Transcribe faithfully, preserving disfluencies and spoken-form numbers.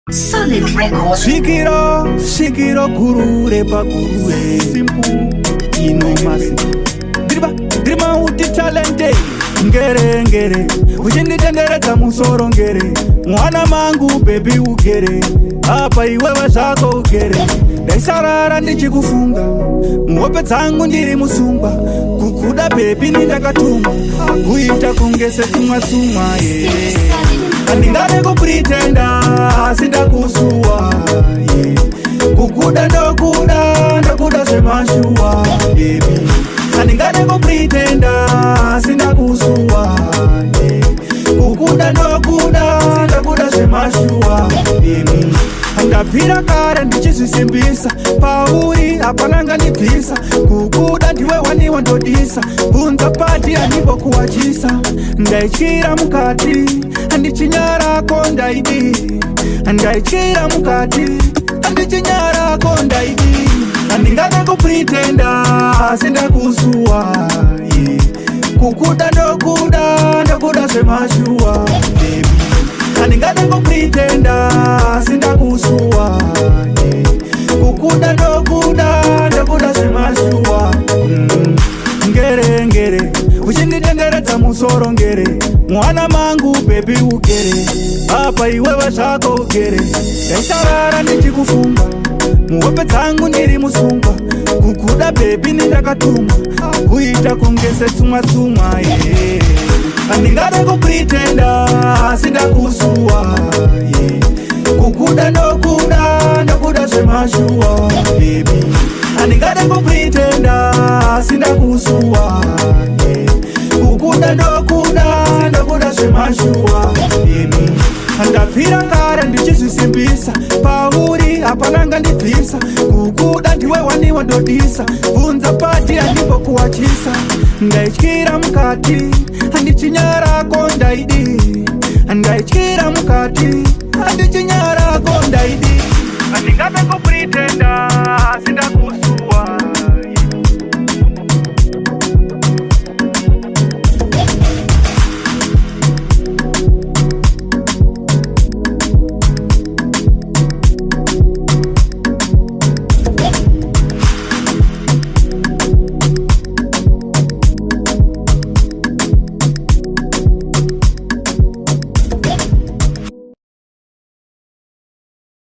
Solid Records. Shikiro, shikiro kurure pa kurure. Simple, inomasi. Driba, driba uti talente. Ngere, ngere. Ujindi tendere za musoro ngere. Mwana mangu baby ugere. Hapa iwewe zako ugere. Daisarara ndichikufunga. Mwope zangu ndiri musumba. Kukuda baby nindakatumba. Kuita kungese suma suma yeah. Andingane kupretenda sinda kusua yeah. Kukuda ndo kuda ndo kuda sema shua baby. Andingane kupretenda sinda kusua yeah. Kukuda ndo kuda ndo kuda sema shua baby. Andapira kare ndichizisimbisa pauri apananga nipisa. Kukuda ndiwe wani wandodisa. Bunza pati anibo kuwachisa. Ndaichira mukati andichinyara kondaidi. Ndaichira mukati andichinyara kondaidi. Andingane kupretenda sinda kusua yeah. Kukuda ndo kuda ndo kuda sema shua baby. Andingane kupretenda sinda kusua yeah. Kukuda ndo kuda ndo kuda sema shua mm. Ngere ngere uchindi tendere za musoro ngere. Mwana mangu baby ugere. Hapa iwewe zako ugere. Daisarara ndichikufunga. Mwope zangu ndiri musumba. Kukuda baby nindakatumba. Kuita kungese suma suma yeah. Andingane kupretenda sinda kusua yeah. Kukuda ndo kuda ndo kuda sema shua baby. Andingane kupretenda sinda kusua yeah. Kukuda ndo kuda ndo kuda sema shua baby. Andapira kare ndichizisimbisa pauri apananga ndipisa. Kukuda ndiwe wani wandodisa. Bunza pati anibo kuwachisa. Ndaichira mukati andichinyara kondaidi. Ndaichira mukati andichinyara